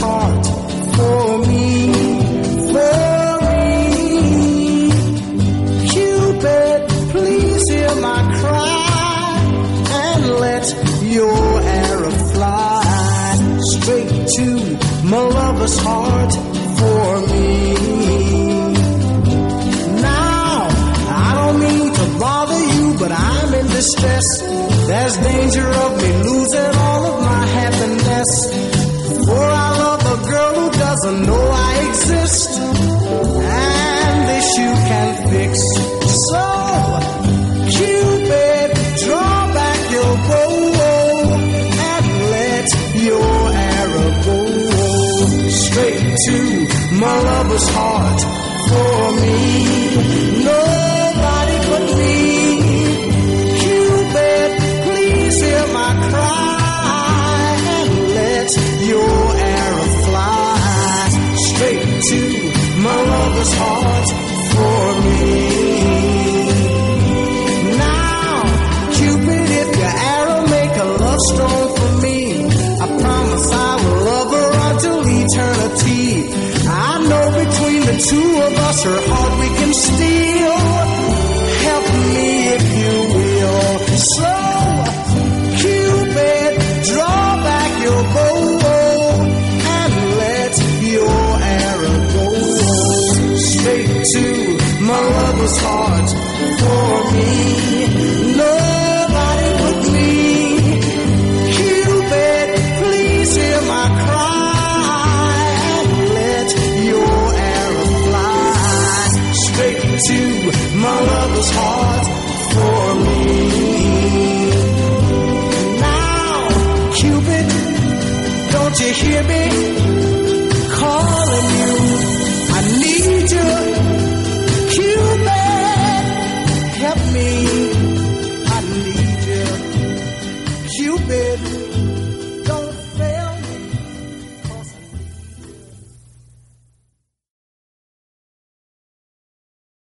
heart for me, for me. Cupid, please hear my cry and let your arrow fly straight to my lover's heart for me. Now, I don't mean to bother you, but I'm in distress. There's danger of me losing all of my happiness. For I love a girl who doesn't know I exist, and this you can fix. So, Cupid, draw back your bow and let your arrow go straight to my lover's heart for me. Nobody but me. Cupid, please hear my cry and let your arrow fly straight to my lover's heart for me. Now, Cupid, if your arrow make a love stone for me, I promise I will love her until eternity. I know between the two of us her heart we can steal. Help me if you will. So, Cupid, draw back your bow and let your arrow go straight to my lover's heart for me. Nobody but me. Cupid, please hear my cry and let your arrow fly straight to my lover's heart for me. Now, Cupid, don't you hear me calling you? I need you. Cupid, help me. I need you. Cupid.